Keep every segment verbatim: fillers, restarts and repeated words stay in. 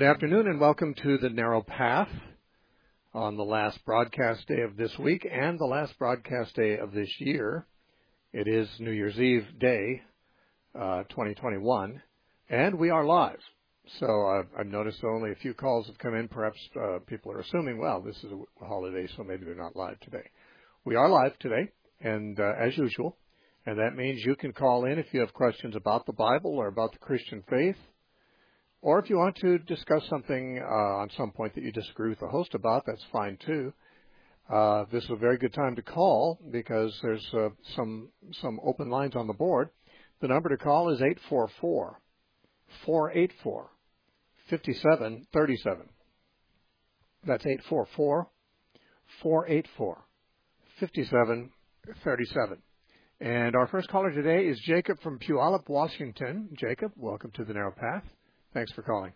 Good afternoon and welcome to The Narrow Path on the last broadcast day of this week and the last broadcast day of this year. It is New Year's Eve day, uh, twenty twenty-one, and we are live. So uh, I've noticed only a few calls have come in. Perhaps uh, people are assuming, well, this is a holiday, so maybe they're not live today. We are live today, and uh, as usual, and that means you can call in if you have questions about the Bible or about the Christian faith. Or if you want to discuss something uh, on some point that you disagree with the host about, that's fine too. Uh, this is a very good time to call because there's uh, some some open lines on the board. The number to call is eight four four, four eight four, five seven three seven. That's eight four four, four eight four, five seven three seven. And our first caller today is Jacob from Puyallup, Washington. Jacob, welcome to The Narrow Path. Thanks for calling.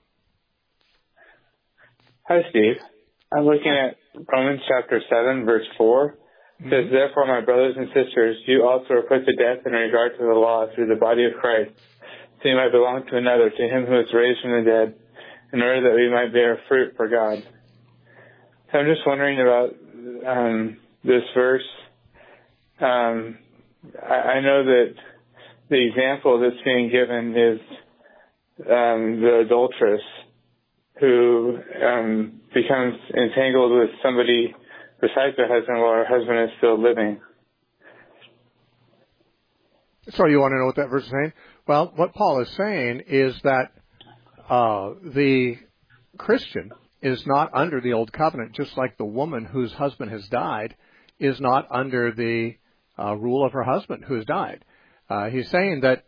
Hi, Steve. I'm looking at Romans chapter seven, verse four. It mm-hmm. says, "Therefore, my brothers and sisters, you also are put to death in regard to the law through the body of Christ, so you might belong to another, to him who is raised from the dead, in order that we might bear fruit for God." So I'm just wondering about um, this verse. Um, I, I know that the example that's being given is Um, the adulteress who um, becomes entangled with somebody besides her husband while her husband is still living. So you want to know what that verse is saying? Well, what Paul is saying is that uh, the Christian is not under the old covenant, just like the woman whose husband has died is not under the uh, rule of her husband who has died. Uh, he's saying that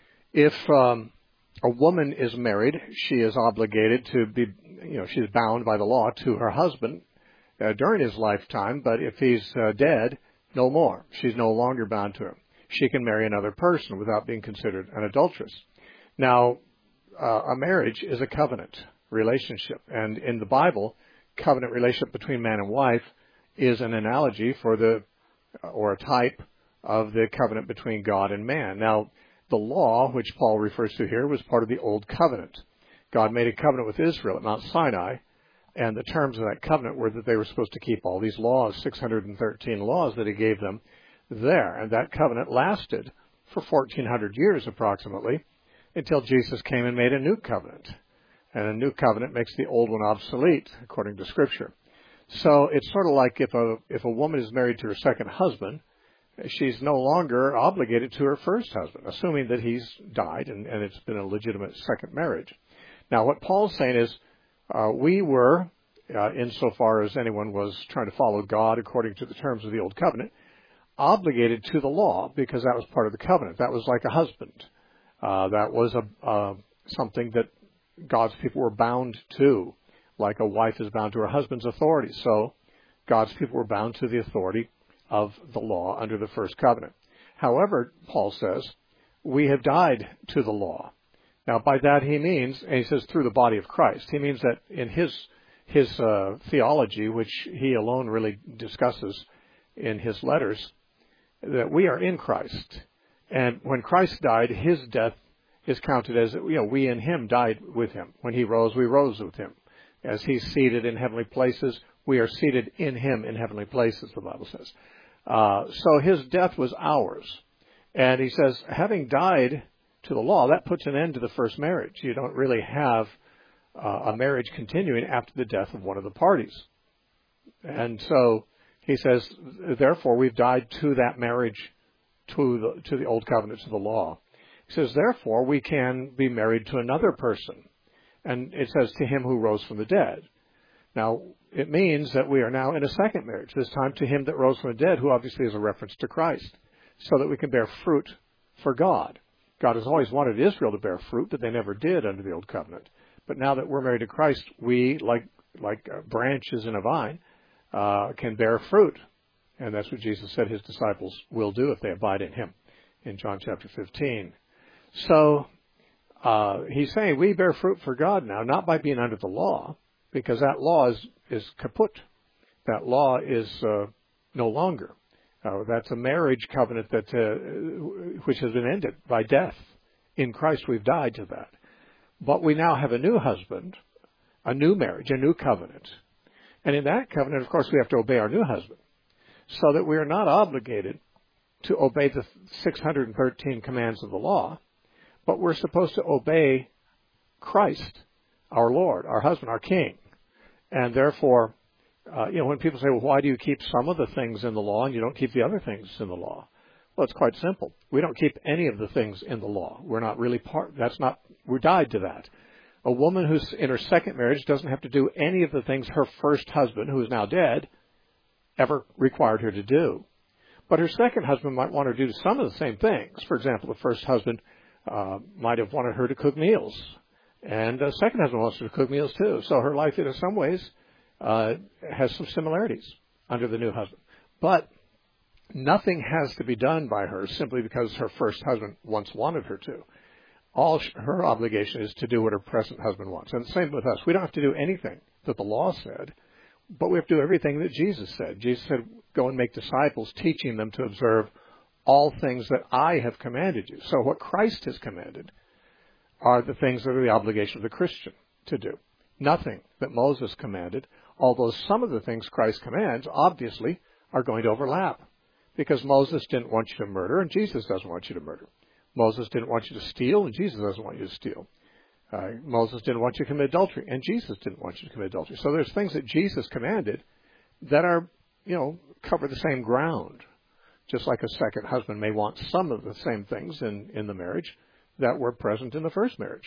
if um, a woman is married, she is obligated to be, you know, she's bound by the law to her husband uh, during his lifetime, but if he's uh, dead, no more. She's no longer bound to him. She can marry another person without being considered an adulteress. Now, uh, a marriage is a covenant relationship, and in the Bible, covenant relationship between man and wife is an analogy for the, or a type of the covenant between God and man. Now, the law, which Paul refers to here, was part of the Old Covenant. God made a covenant with Israel at Mount Sinai, and the terms of that covenant were that they were supposed to keep all these laws, six hundred thirteen laws that he gave them there. And that covenant lasted for fourteen hundred years approximately until Jesus came and made a new covenant. And a new covenant makes the old one obsolete, according to Scripture. So it's sort of like if a if a woman is married to her second husband, she's no longer obligated to her first husband, assuming that he's died and, and it's been a legitimate second marriage. Now, what Paul's saying is uh, we were, uh, insofar as anyone was trying to follow God according to the terms of the Old Covenant, obligated to the law because that was part of the covenant. That was like a husband. Uh, that was a uh, something that God's people were bound to, like a wife is bound to her husband's authority. So God's people were bound to the authority of the law under the first covenant. However, Paul says, we have died to the law. Now, by that he means, and he says through the body of Christ, he means that in his his uh, theology, which he alone really discusses in his letters, that we are in Christ. And when Christ died, his death is counted as, you know, we in him died with him. When he rose, we rose with him. As he's seated in heavenly places, we are seated in him in heavenly places, the Bible says. Uh, so his death was ours. And he says, having died to the law, that puts an end to the first marriage. You don't really have uh, a marriage continuing after the death of one of the parties. And so he says, therefore, we've died to that marriage, to the, to the old covenant, to the law. He says, therefore, we can be married to another person. And it says, to him who rose from the dead. Now, it means that we are now in a second marriage, this time to him that rose from the dead, who obviously is a reference to Christ, so that we can bear fruit for God. God has always wanted Israel to bear fruit, but they never did under the Old Covenant. But now that we're married to Christ, we, like like uh, branches in a vine, uh, can bear fruit. And that's what Jesus said his disciples will do if they abide in him in John chapter fifteen. So uh, he's saying we bear fruit for God now, not by being under the law, because that law is, is kaput. That law is uh, no longer. Uh, that's a marriage covenant that uh, which has been ended by death. In Christ we've died to that. But we now have a new husband, a new marriage, a new covenant. And in that covenant, of course, we have to obey our new husband, so that we are not obligated to obey the six hundred thirteen commands of the law, but we're supposed to obey Christ, our Lord, our husband, our King. And therefore, uh, you know, when people say, well, why do you keep some of the things in the law and you don't keep the other things in the law? Well, it's quite simple. We don't keep any of the things in the law. We're not really part, that's not, we're died to that. A woman who's in her second marriage doesn't have to do any of the things her first husband, who is now dead, ever required her to do. But her second husband might want her to do some of the same things. For example, the first husband uh, might have wanted her to cook meals. And the second husband wants her to cook meals too. So her life, in some ways, uh, has some similarities under the new husband. But nothing has to be done by her simply because her first husband once wanted her to. All her obligation is to do what her present husband wants. And the same with us. We don't have to do anything that the law said, but we have to do everything that Jesus said. Jesus said, go and make disciples, teaching them to observe all things that I have commanded you. So what Christ has commanded are the things that are the obligation of the Christian to do. Nothing that Moses commanded, although some of the things Christ commands, obviously, are going to overlap. Because Moses didn't want you to murder, and Jesus doesn't want you to murder. Moses didn't want you to steal, and Jesus doesn't want you to steal. Uh, Moses didn't want you to commit adultery, and Jesus didn't want you to commit adultery. So there's things that Jesus commanded that are, you know, cover the same ground. Just like a second husband may want some of the same things in, in the marriage that were present in the first marriage.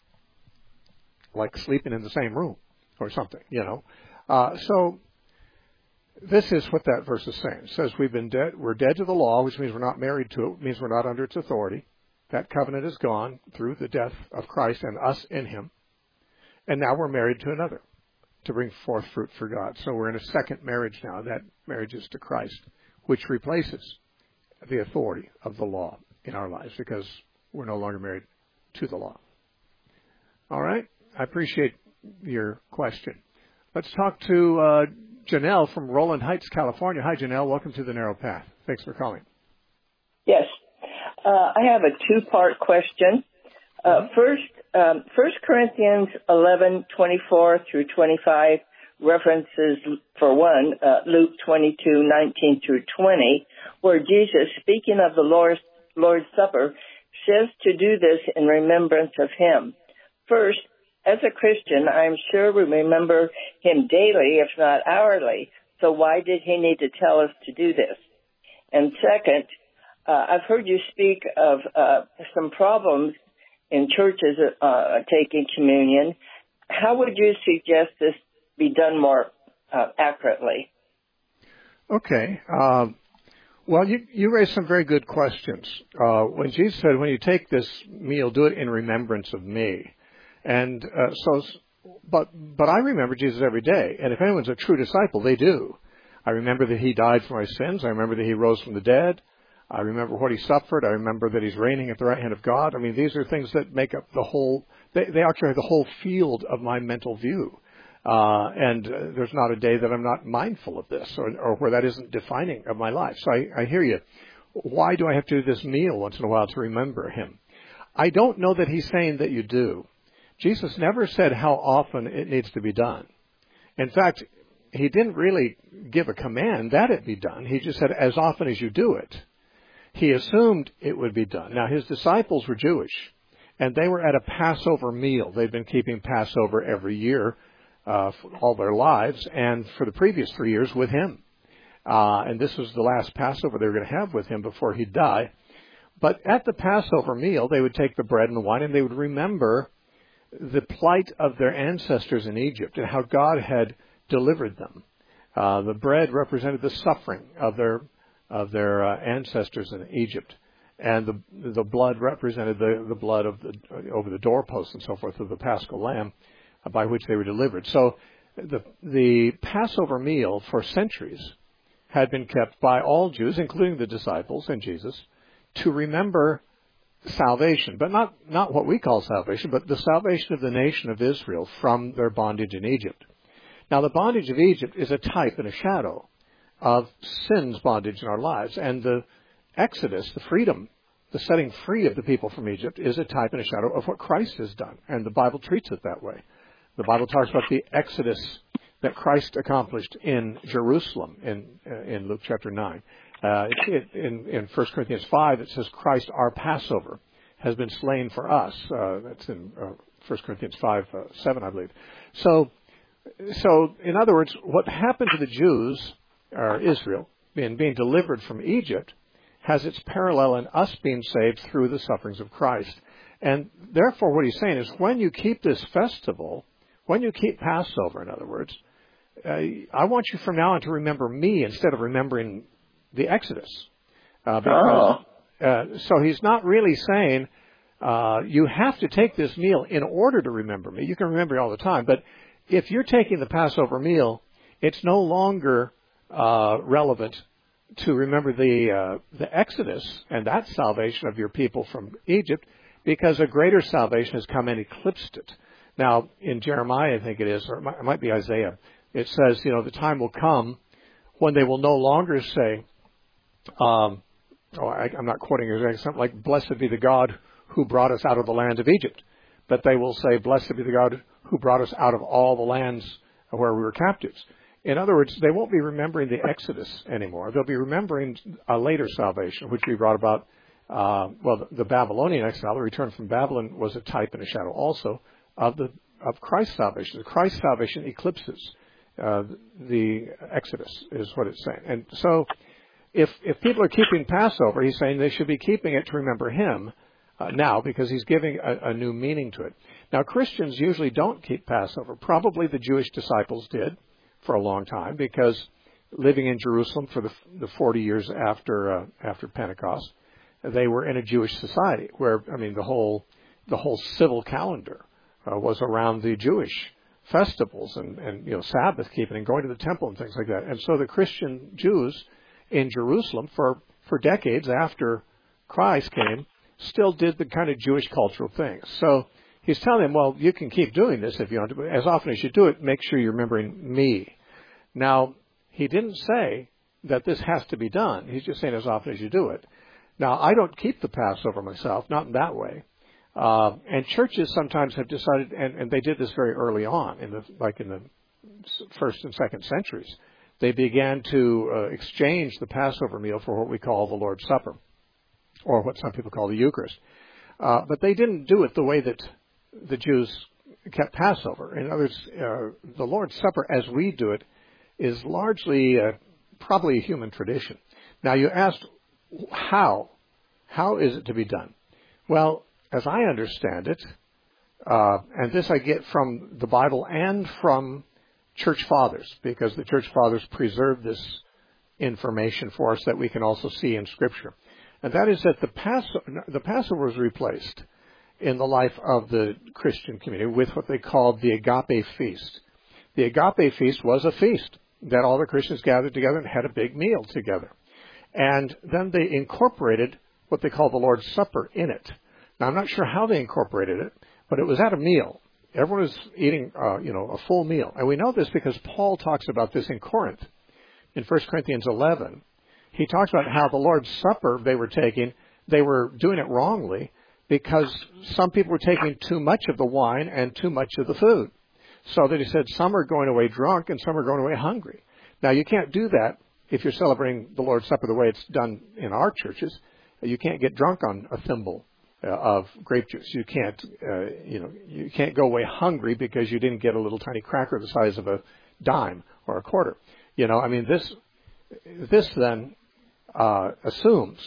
Like sleeping in the same room or something, you know. Uh, so this is what that verse is saying. It says we've been dead, we're dead to the law, which means we're not married to it, it means we're not under its authority. That covenant is gone through the death of Christ and us in him. And now we're married to another to bring forth fruit for God. So we're in a second marriage now. That marriage is to Christ, which replaces the authority of the law in our lives because we're no longer married to the law. All right? I appreciate your question. Let's talk to uh, Janelle from Roland Heights, California. Hi, Janelle. Welcome to the Narrow Path. Thanks for calling. Yes. Uh, I have a two-part question. Uh, first, um, First Corinthians eleven twenty-four through twenty-five references, for one, uh, Luke twenty-two nineteen through twenty, where Jesus, speaking of the Lord's, Lord's Supper, says to do this in remembrance of him. First, as a Christian, I'm sure we remember him daily, if not hourly. So why did he need to tell us to do this? And second, Uh, I've heard you speak of uh, some problems in churches uh, taking communion. How would you suggest this be done more uh, accurately? Okay. Um, well, you, you raised some very good questions. Uh, when Jesus said, when you take this meal, do it in remembrance of me. And uh, so, but, but I remember Jesus every day. And if anyone's a true disciple, they do. I remember that he died for my sins. I remember that he rose from the dead. I remember what he suffered. I remember that he's reigning at the right hand of God. I mean, these are things that make up the whole, they, they occupy the whole field of my mental view. Uh, and uh, there's not a day that I'm not mindful of this or, or where that isn't defining of my life. So I, I hear you. Why do I have to do this meal once in a while to remember him? I don't know that he's saying that you do. Jesus never said how often it needs to be done. In fact, he didn't really give a command that it be done. He just said, as often as you do it. He assumed it would be done. Now, his disciples were Jewish, and they were at a Passover meal. They'd been keeping Passover every year uh, for all their lives, and for the previous three years with him. Uh, and this was the last Passover they were going to have with him before he'd die. But at the Passover meal, they would take the bread and the wine, and they would remember the plight of their ancestors in Egypt and how God had delivered them. Uh, the bread represented the suffering of their of their uh, ancestors in Egypt, and the the blood represented the, the blood of the over the doorposts and so forth of the Paschal Lamb, uh, by which they were delivered. So the the Passover meal for centuries had been kept by all Jews, including the disciples and Jesus, to remember salvation, but not not what we call salvation, but the salvation of the nation of Israel from their bondage in Egypt. Now, the bondage of Egypt is a type and a shadow of sin's bondage in our lives. And the Exodus, the freedom, the setting free of the people from Egypt is a type and a shadow of what Christ has done. And the Bible treats it that way. The Bible talks about the exodus that Christ accomplished in Jerusalem in uh, in Luke chapter nine. Uh, it, it, in, in First Corinthians five, it says Christ, our Passover, has been slain for us. Uh, that's in uh, First Corinthians five, uh, seven, I believe. So, so in other words, what happened to the Jews, or Israel, being, being delivered from Egypt, has its parallel in us being saved through the sufferings of Christ. And therefore, what he's saying is, when you keep this festival, when you keep Passover, in other words, uh, I want you from now on to remember me instead of remembering the Exodus. Uh, because, oh. uh, so he's not really saying uh, you have to take this meal in order to remember me. You can remember it all the time, but if you're taking the Passover meal, it's no longer uh, relevant to remember the uh, the Exodus and that salvation of your people from Egypt, because a greater salvation has come and eclipsed it. Now, in Jeremiah, I think it is, or it might be Isaiah, it says, you know, the time will come when they will no longer say, um, oh, I, I'm not quoting exactly, something like, blessed be the God who brought us out of the land of Egypt. But they will say, blessed be the God who brought us out of all the lands where we were captives. In other words, they won't be remembering the Exodus anymore. They'll be remembering a later salvation, which we brought about, uh, well, the, the Babylonian exile, the return from Babylon, was a type and a shadow also of the of Christ's salvation. Christ's salvation eclipses uh, the Exodus, is what it's saying. And so if if people are keeping Passover, he's saying they should be keeping it to remember him uh, now, because he's giving a, a new meaning to it. Now, Christians usually don't keep Passover. Probably the Jewish disciples did for a long time, because living in Jerusalem for the, the forty years after uh, after Pentecost, they were in a Jewish society where, I mean, the whole the whole civil calendar uh, was around the Jewish festivals and, and you know Sabbath keeping and going to the temple and things like that. And so the Christian Jews in Jerusalem for for decades after Christ came still did the kind of Jewish cultural things. So he's telling them, well, you can keep doing this if you want to, but as often as you do it, make sure you're remembering me. Now, he didn't say that this has to be done. He's just saying as often as you do it. Now, I don't keep the Passover myself, not in that way. Uh, and churches sometimes have decided, and, and they did this very early on, in the, like in the first and second centuries. They began to uh, exchange the Passover meal for what we call the Lord's Supper, or what some people call the Eucharist. Uh, but they didn't do it the way that the Jews kept Passover. In other words, uh, the Lord's Supper, as we do it, is largely uh, probably a human tradition. Now, you asked, how? How is it to be done? Well, as I understand it, uh, and this I get from the Bible and from church fathers, because the church fathers preserve this information for us that we can also see in Scripture. And that is that the Passover, the Passover was replaced in the life of the Christian community with what they called the Agape Feast. The Agape Feast was a feast that all the Christians gathered together and had a big meal together. And then they incorporated what they call the Lord's Supper in it. Now, I'm not sure how they incorporated it, but it was at a meal. Everyone was eating, uh, you know, a full meal. And we know this because Paul talks about this in Corinth. In First Corinthians eleven, he talks about how the Lord's Supper they were taking, they were doing it wrongly because some people were taking too much of the wine and too much of the food. So that he said some are going away drunk and some are going away hungry. Now, you can't do that if you're celebrating the Lord's Supper the way it's done in our churches. You can't get drunk on a thimble uh, of grape juice. You can't, uh, you know, you can't go away hungry because you didn't get a little tiny cracker the size of a dime or a quarter. You know, I mean, this, this then uh, assumes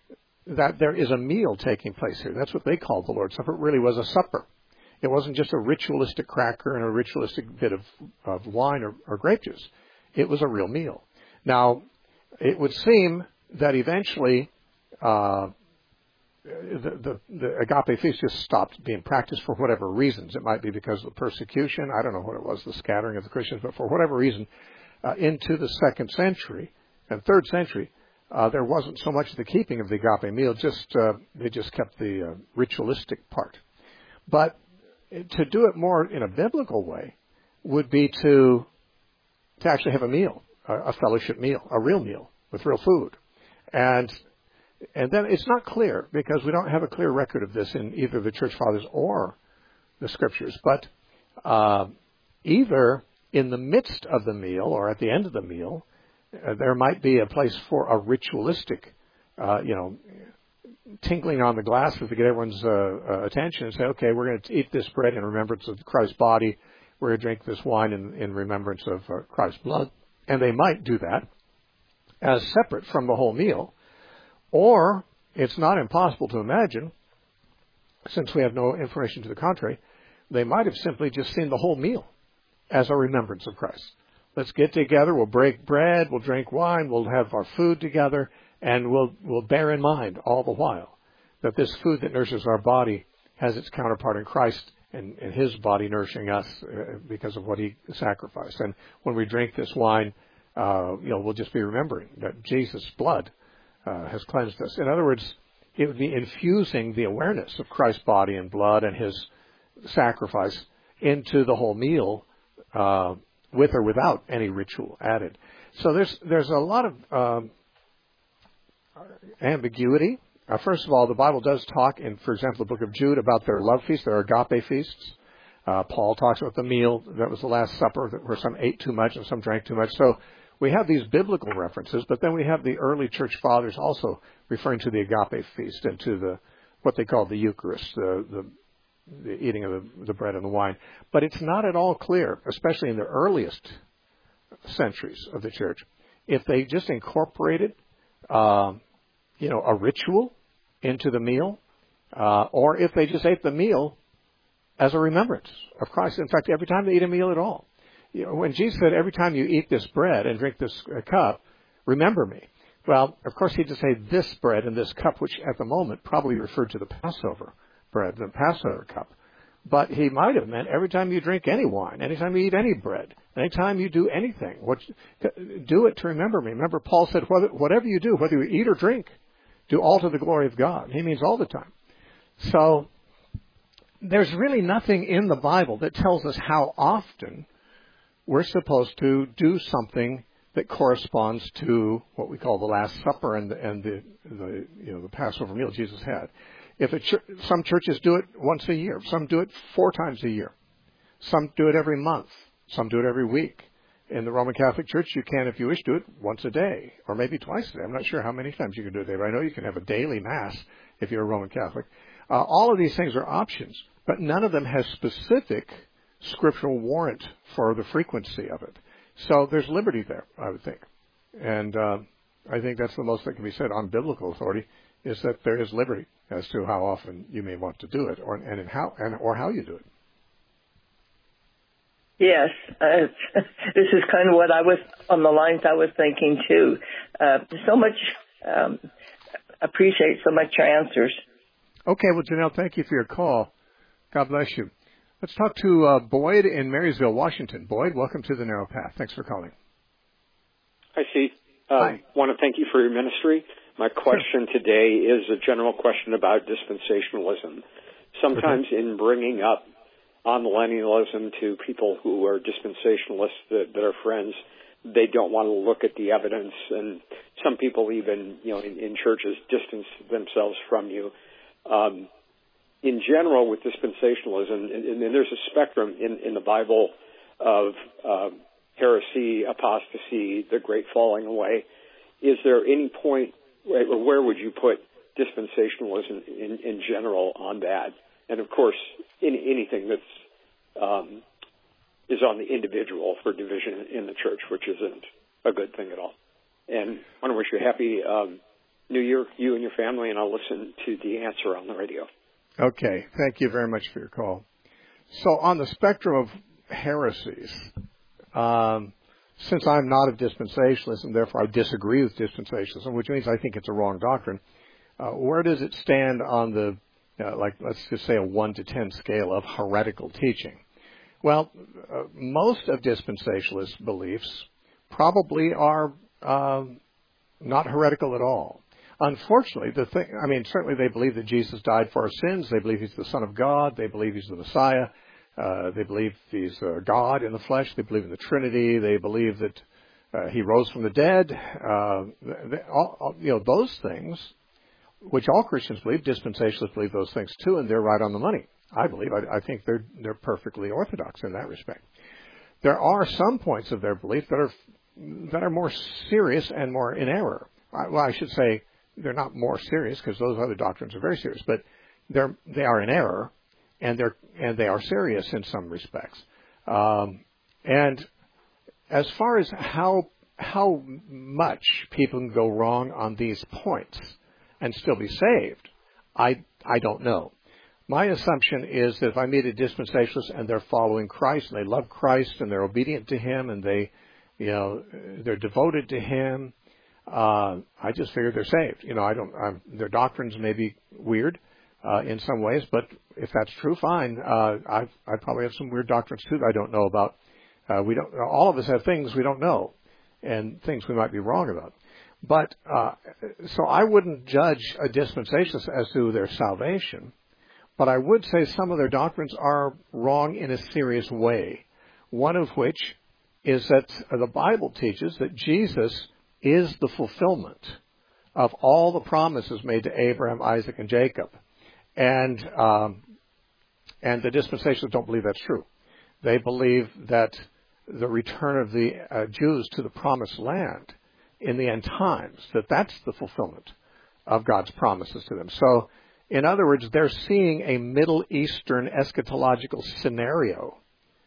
that there is a meal taking place here. That's what they called the Lord's Supper. It really was a supper. It wasn't just a ritualistic cracker and a ritualistic bit of, of wine or, or grape juice. It was a real meal. Now, it would seem that eventually uh, the, the, the agape feast just stopped being practiced for whatever reasons. It might be because of the persecution. I don't know what it was, the scattering of the Christians. But for whatever reason, uh, into the second century and third century, uh, there wasn't so much the keeping of the agape meal. Just uh, they just kept the uh, ritualistic part. But to do it more in a biblical way would be to to actually have a meal, a, a fellowship meal, a real meal with real food. And and then it's not clear because we don't have a clear record of this in either the church fathers or the scriptures. But uh, either in the midst of the meal or at the end of the meal, uh, there might be a place for a ritualistic, uh, you know, tinkling on the glasses to get everyone's uh, uh, attention and say, okay, we're going to eat this bread in remembrance of Christ's body. We're going to drink this wine in, in remembrance of uh, Christ's blood. And they might do that as separate from the whole meal. Or it's not impossible to imagine, since we have no information to the contrary, they might have simply just seen the whole meal as a remembrance of Christ. Let's get together, we'll break bread, we'll drink wine, we'll have our food together, and we'll, we'll bear in mind all the while that this food that nourishes our body has its counterpart in Christ and, and his body nourishing us uh, because of what he sacrificed. And when we drink this wine, uh, you know, we'll just be remembering that Jesus' blood uh, has cleansed us. In other words, it would be infusing the awareness of Christ's body and blood and his sacrifice into the whole meal, uh, with or without any ritual added. So there's there's a lot of um, ambiguity. Uh, first of all, the Bible does talk in, for example, the book of Jude about their love feasts, their agape feasts. Uh, Paul talks about the meal that was the Last Supper, where some ate too much and some drank too much. So we have these biblical references, but then we have the early church fathers also referring to the agape feast and to the what they call the Eucharist, the, the the eating of the, the bread and the wine. But it's not at all clear, especially in the earliest centuries of the church, if they just incorporated, uh, you know, a ritual into the meal, uh, or if they just ate the meal as a remembrance of Christ. In fact, every time they eat a meal at all. You know, when Jesus said, every time you eat this bread and drink this uh, cup, remember me. Well, of course, he did say this bread and this cup, which at the moment probably referred to the Passover bread, the Passover cup. But he might have meant every time you drink any wine, anytime you eat any bread, anytime you do anything, what, do it to remember me. Remember, Paul said, whatever you do, whether you eat or drink, do all to the glory of God. He means all the time. So there's really nothing in the Bible that tells us how often we're supposed to do something that corresponds to what we call the Last Supper and the, and the, the you know the Passover meal Jesus had. If a ch- some churches do it once a year, some do it four times a year, some do it every month, some do it every week. In the Roman Catholic Church, you can, if you wish, do it once a day or maybe twice a day. I'm not sure how many times you can do it a day, but I know you can have a daily Mass if you're a Roman Catholic. Uh, all of these things are options, but none of them has specific scriptural warrant for the frequency of it. So there's liberty there, I would think. And uh, I think that's the most that can be said on biblical authority, is that there is liberty as to how often you may want to do it, or and in how and or how you do it. Yes, uh, this is kind of what I was on the lines I was thinking too. Uh, so much um, appreciate so much your answers. Okay, well, Janelle, thank you for your call. God bless you. Let's talk to uh, Boyd in Marysville, Washington. Boyd, welcome to the Narrow Path. Thanks for calling. Hi, Steve. I um, want to thank you for your ministry. My question sure. today is a general question about dispensationalism. Sometimes okay. in bringing up amillennialism to people who are dispensationalists that, that are friends, they don't want to look at the evidence, and some people even, you know, in, in churches distance themselves from you. Um, in general, with dispensationalism, and, and there's a spectrum in, in the Bible of um, heresy, apostasy, the great falling away. Is there any point, or where would you put dispensationalism in, in general on that? And of course, any, anything that's um, is on the individual for division in the church, which isn't a good thing at all. And I want to wish you a happy um, New Year, you and your family, and I'll listen to the answer on the radio. Okay, thank you very much for your call. So on the spectrum of heresies, um, since I'm not of dispensationalism, therefore I disagree with dispensationalism, which means I think it's a wrong doctrine. Uh, where does it stand on the, uh, like, let's just say a one to ten scale of heretical teaching? Well, uh, most of dispensationalist beliefs probably are uh, not heretical at all. Unfortunately, the thing, I mean, certainly they believe that Jesus died for our sins. They believe he's the Son of God. They believe he's the Messiah. Uh, they believe he's uh, God in the flesh. They believe in the Trinity. They believe that uh, he rose from the dead. Uh, they, all, all, you know, those things, which all Christians believe, dispensationalists believe those things too, and they're right on the money. I believe. I, I think they're they're perfectly orthodox in that respect. there are some points of their belief that are that are more serious and more in error. Well, I should say they're not more serious because those other doctrines are very serious, but they're they are in error, and they're and they are serious in some respects. Um, and as far as how how much people can go wrong on these points and still be saved, I I don't know. My assumption is that if I meet a dispensationalist and they're following Christ and they love Christ and they're obedient to Him and they, you know, they're devoted to Him, uh, I just figure they're saved. You know, I don't. I'm, their doctrines may be weird uh, in some ways, but if that's true, fine. Uh, I I probably have some weird doctrines too that I don't know about. Uh, we don't. All of us have things we don't know, and things we might be wrong about. But uh, so I wouldn't judge a dispensationalist as to their salvation. But I would say some of their doctrines are wrong in a serious way, one of which is that the Bible teaches that Jesus is the fulfillment of all the promises made to Abraham, Isaac, and Jacob. And um, and the dispensationalists don't believe that's true. They believe that the return of the uh, Jews to the promised land in the end times, that that's the fulfillment of God's promises to them. So, in other words, they're seeing a Middle Eastern eschatological scenario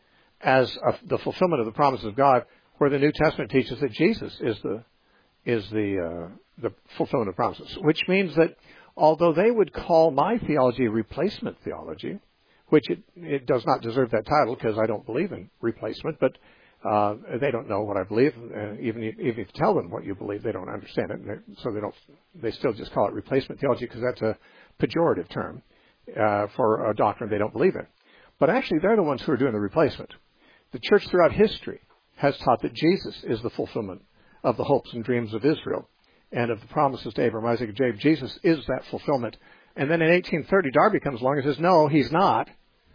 as a, the fulfillment of the promises of God, where the New Testament teaches that Jesus is the is the uh, the fulfillment of promises. Which means that although they would call my theology a replacement theology, which it, it does not deserve that title because I don't believe in replacement, but uh, they don't know what I believe. Uh, even if, even if you tell them what you believe, they don't understand it, and so they don't. They still just call it replacement theology because that's a pejorative term uh, for a doctrine they don't believe in. But actually, they're the ones who are doing the replacement. The church throughout history has taught that Jesus is the fulfillment of the hopes and dreams of Israel and of the promises to Abraham, Isaac, and Jacob. Jesus is that fulfillment. And then in eighteen thirty, Darby comes along and says, no, he's not.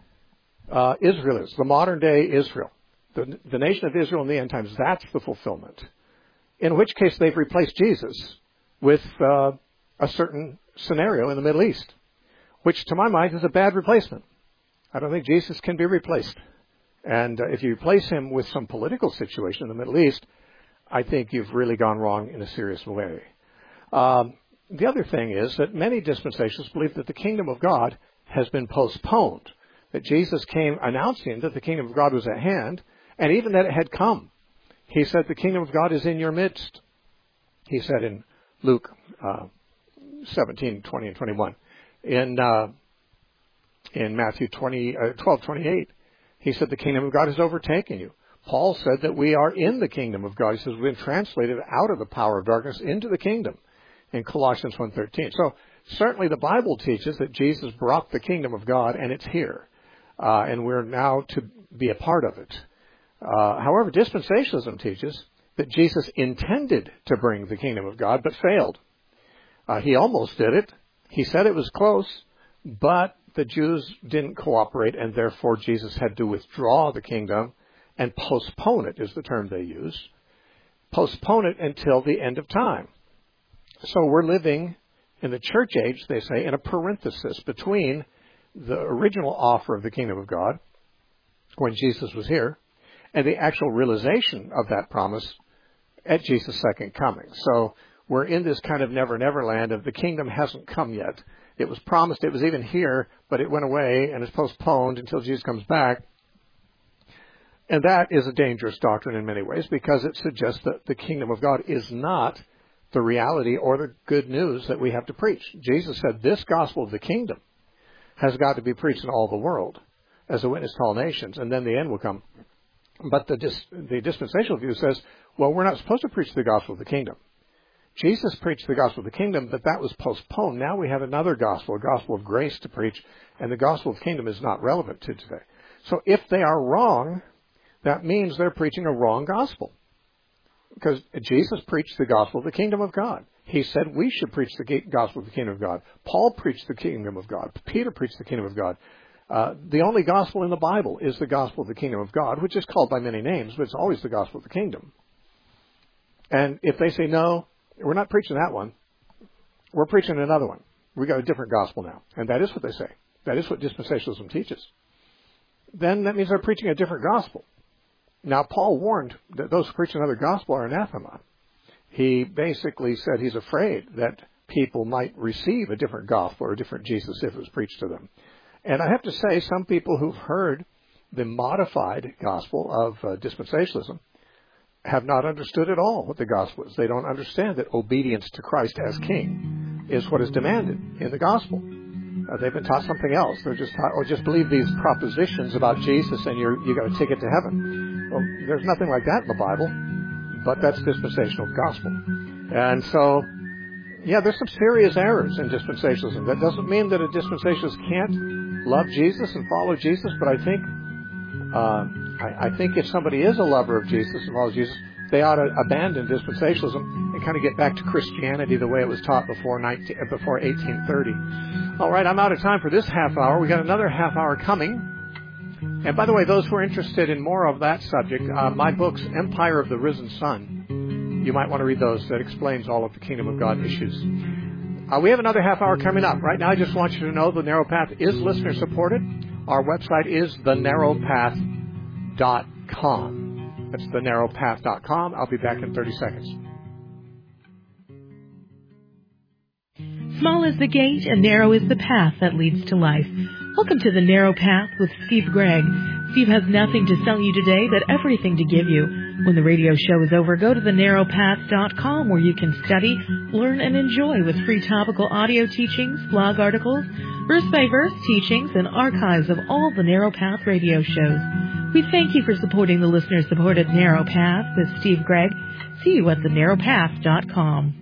Uh, Israel is, the modern day Israel. The, the nation of Israel in the end times, that's the fulfillment. In which case they've replaced Jesus with uh, a certain scenario in the Middle East, which to my mind is a bad replacement. I don't think Jesus can be replaced. And uh, if you replace him with some political situation in the Middle East, I think you've really gone wrong in a serious way. Um, the other thing is that many dispensationalists believe that the kingdom of God has been postponed, that Jesus came announcing that the kingdom of God was at hand, and even that it had come. He said, the kingdom of God is in your midst. He said in Luke uh, seventeen, twenty, and twenty-one. In uh, in Matthew twenty, uh, twelve, twenty-eight, he said, the kingdom of God has overtaken you. Paul said that we are in the kingdom of God. He says we've been translated out of the power of darkness into the kingdom in Colossians one thirteen. So certainly the Bible teaches that Jesus brought the kingdom of God, and it's here. Uh, and we're now to be a part of it. Uh, however, dispensationalism teaches that Jesus intended to bring the kingdom of God, but failed. Uh, he almost did it. He said it was close, but the Jews didn't cooperate, and therefore Jesus had to withdraw the kingdom and postpone it, is the term they use. Postpone it until the end of time. So we're living in the church age, they say, in a parenthesis between the original offer of the kingdom of God, when Jesus was here, and the actual realization of that promise at Jesus' second coming. So we're in this kind of never-never land of the kingdom hasn't come yet. It was promised, it was even here, but it went away and is postponed until Jesus comes back. And that is a dangerous doctrine in many ways because it suggests that the kingdom of God is not the reality or the good news that we have to preach. Jesus said this gospel of the kingdom has got to be preached in all the world as a witness to all nations, and then the end will come. But the, dis, the dispensational view says, well, we're not supposed to preach the gospel of the kingdom. Jesus preached the gospel of the kingdom, but that was postponed. Now we have another gospel, a gospel of grace to preach, and the gospel of the kingdom is not relevant to today. So if they are wrong, that means they're preaching a wrong gospel. Because Jesus preached the gospel of the kingdom of God. He said we should preach the gospel of the kingdom of God. Paul preached the kingdom of God. Peter preached the kingdom of God. Uh, the only gospel in the Bible is the gospel of the kingdom of God, which is called by many names, but it's always the gospel of the kingdom. And if they say, no, we're not preaching that one, we're preaching another one. We've got a different gospel now. And that is what they say. That is what dispensationalism teaches. Then that means they're preaching a different gospel. Now, Paul warned that those who preach another gospel are anathema. He basically said he's afraid that people might receive a different gospel or a different Jesus if it was preached to them. And I have to say, some people who've heard the modified gospel of uh, dispensationalism have not understood at all what the gospel is. They don't understand that obedience to Christ as King is what is demanded in the gospel. Uh, they've been taught something else. They're just taught, or just believe these propositions about Jesus and you're, you got a ticket to heaven. Well, there's nothing like that in the Bible, but that's dispensational gospel. And so, yeah, there's some serious errors in dispensationalism. That doesn't mean that a dispensationalist can't love Jesus and follow Jesus, but I think uh, I, I think if somebody is a lover of Jesus and follows Jesus, they ought to abandon dispensationalism and kind of get back to Christianity the way it was taught before nineteen, before eighteen thirty. All right, I'm out of time for this half hour. We got another half hour coming. And by the way, those who are interested in more of that subject, uh, my books, Empire of the Risen Sun, you might want to read those. That explains all of the Kingdom of God issues. Uh, we have another half hour coming up. Right now, I just want you to know the Narrow Path is listener supported. Our website is the narrow path dot com. That's the narrow path dot com. I'll be back in thirty seconds. Small is the gate and narrow is the path that leads to life. Welcome to The Narrow Path with Steve Gregg. Steve has nothing to sell you today, but everything to give you. When the radio show is over, go to the narrow path dot com where you can study, learn, and enjoy with free topical audio teachings, blog articles, verse-by-verse teachings, and archives of all the Narrow Path radio shows. We thank you for supporting the listener-supported Narrow Path with Steve Gregg. See you at the narrow path dot com.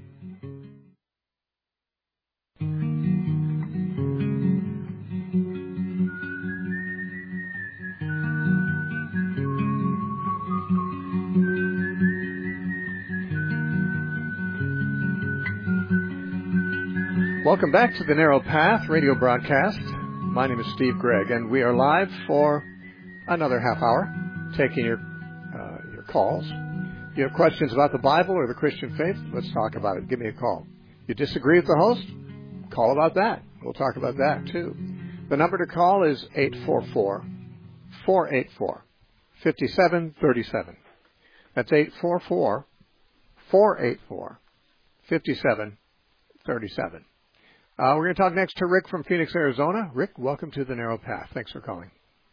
Welcome back to the Narrow Path radio broadcast. My name is Steve Gregg, and we are live for another half hour, taking your uh, your calls. If you have questions about the Bible or the Christian faith, let's talk about it. Give me a call. You disagree with the host? Call about that. We'll talk about that, too. The number to call is eight four four, four eight four, five seven three seven. That's eight four four, four eight four, five seven three seven. Uh, we're going to talk next to Rick from Phoenix, Arizona. Rick, welcome to the Narrow Path. Thanks for calling.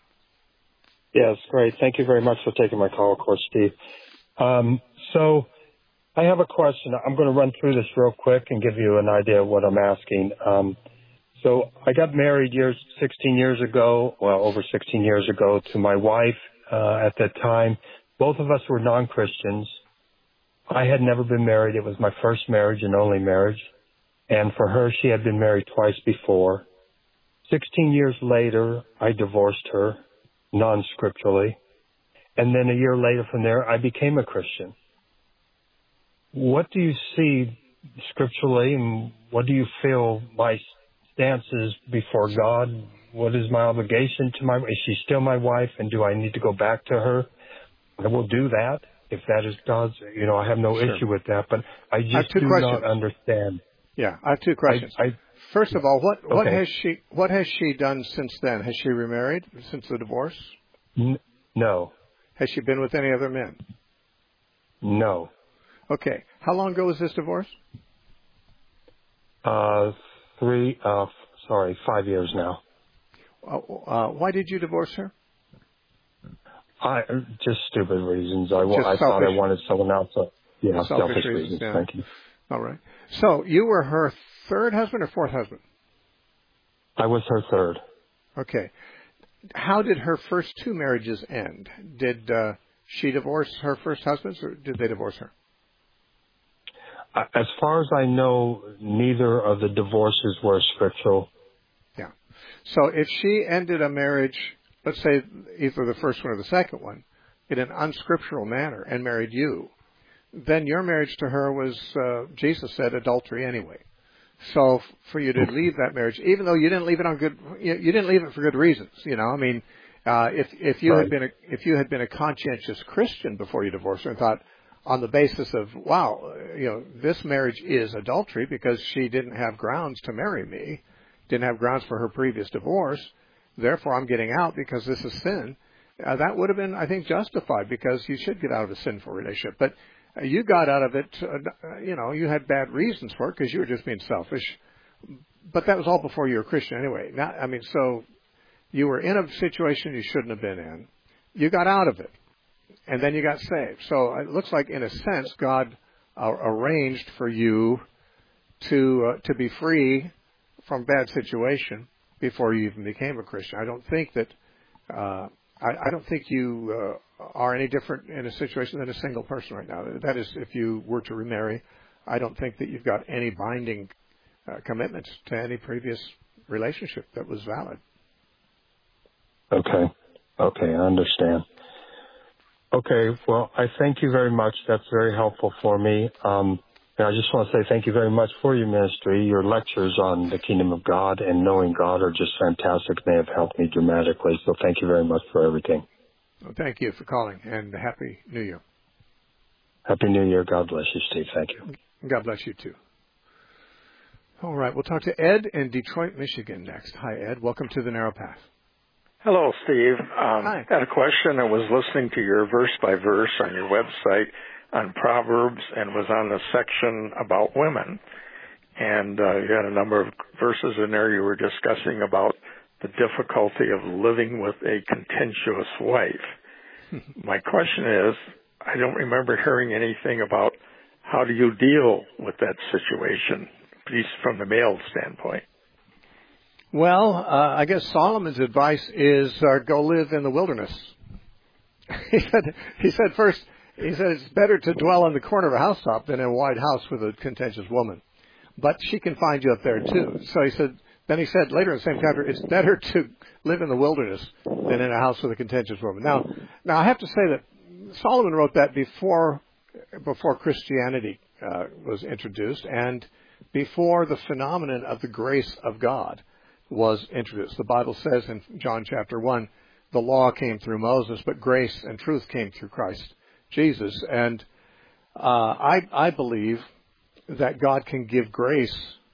Yes, great. Thank you very much for taking my call, of course, Steve. Um, so I have a question. I'm going to run through this real quick and give you an idea of what I'm asking. Um, so I got married years, sixteen years ago, well, over sixteen years ago, to my wife uh, at that time. Both of us were non-Christians. I had never been married. It was my first marriage and only marriage. And for her, she had been married twice before. Sixteen years later, I divorced her, non-scripturally. And then a year later from there, I became a Christian. What do you see scripturally, and what do you feel my stance is before God? What is my obligation to my, is she still my wife, and do I need to go back to her? I will do that if that is God's, you know, I have no Sure. issue with that, but I just I have two do questions. not understand. Yeah, I have two questions. I, I, First of all, what, what okay. has she what has she done since then? Has she remarried since the divorce? N- no, Has she been with any other men? no. Okay. How long ago was this divorce? Uh, three, uh, sorry, five years now. Uh, uh, why did you divorce her? I just stupid reasons. I, Just I thought I selfish- wanted someone else. To, yeah, Selfish selfish, reasons, reasons. yeah. Thank you. All right. So you were her third husband or fourth husband? I was her third. Okay. How did her first two marriages end? Did uh, she divorce her first husband, or did they divorce her? As far as I know, neither of the divorces were scriptural. Yeah. So if she ended a marriage, let's say either the first one or the second one, in an unscriptural manner and married you, then your marriage to her was, uh, Jesus said, adultery anyway. So f- for you to leave that marriage, even though you didn't leave it on good, you, you didn't leave it for good reasons, you know. I mean, uh, if if you Right. had been a, if you had been a conscientious Christian before you divorced her and thought, on the basis of, wow, uh, you know, this marriage is adultery because she didn't have grounds to marry me, didn't have grounds for her previous divorce, therefore I'm getting out because this is sin, uh, that would have been, I think, justified because you should get out of a sinful relationship. But uh, you got out of it, uh, you know, you had bad reasons for it because you were just being selfish. But that was all before you were a Christian anyway. Not, I mean, so you were in a situation you shouldn't have been in. You got out of it, and then you got saved. So it looks like, in a sense, God uh, arranged for you to uh, to be free from bad situation before you even became a Christian. I don't think that uh, I, I don't think you uh, are any different in a situation than a single person right now. That is, if you were to remarry, I don't think that you've got any binding uh, commitments to any previous relationship that was valid. Okay. Okay, I understand. Okay, well, I thank you very much. That's very helpful for me. Um, And I just want to say thank you very much for your ministry. Your lectures on the kingdom of God and knowing God are just fantastic. They have helped me dramatically. So thank you very much for everything. Well, thank you for calling, and Happy New Year. Happy New Year. God bless you, Steve. Thank you. God bless you, too. All right, we'll talk to Ed in Detroit, Michigan next. Hi, Ed. Welcome to the Narrow Path. Hello, Steve. Um, Hi. I had a question. I was listening to your verse by verse on your website on Proverbs and was on the section about women. And uh, you had a number of verses in there you were discussing about the difficulty of living with a contentious wife. My question is, I don't remember hearing anything about how do you deal with that situation, at least from the male standpoint. Well, uh, I guess Solomon's advice is uh, go live in the wilderness. he said, he said first, He said it's better to dwell on the corner of a housetop than in a wide house with a contentious woman. But she can find you up there too. So he said, then he said later in the same chapter, it's better to live in the wilderness than in a house with a contentious woman. Now, now I have to say that Solomon wrote that before, before Christianity uh, was introduced and before the phenomenon of the grace of God was introduced. The Bible says in John chapter one, the law came through Moses, but grace and truth came through Christ Jesus. And uh, I, I believe that God can give grace.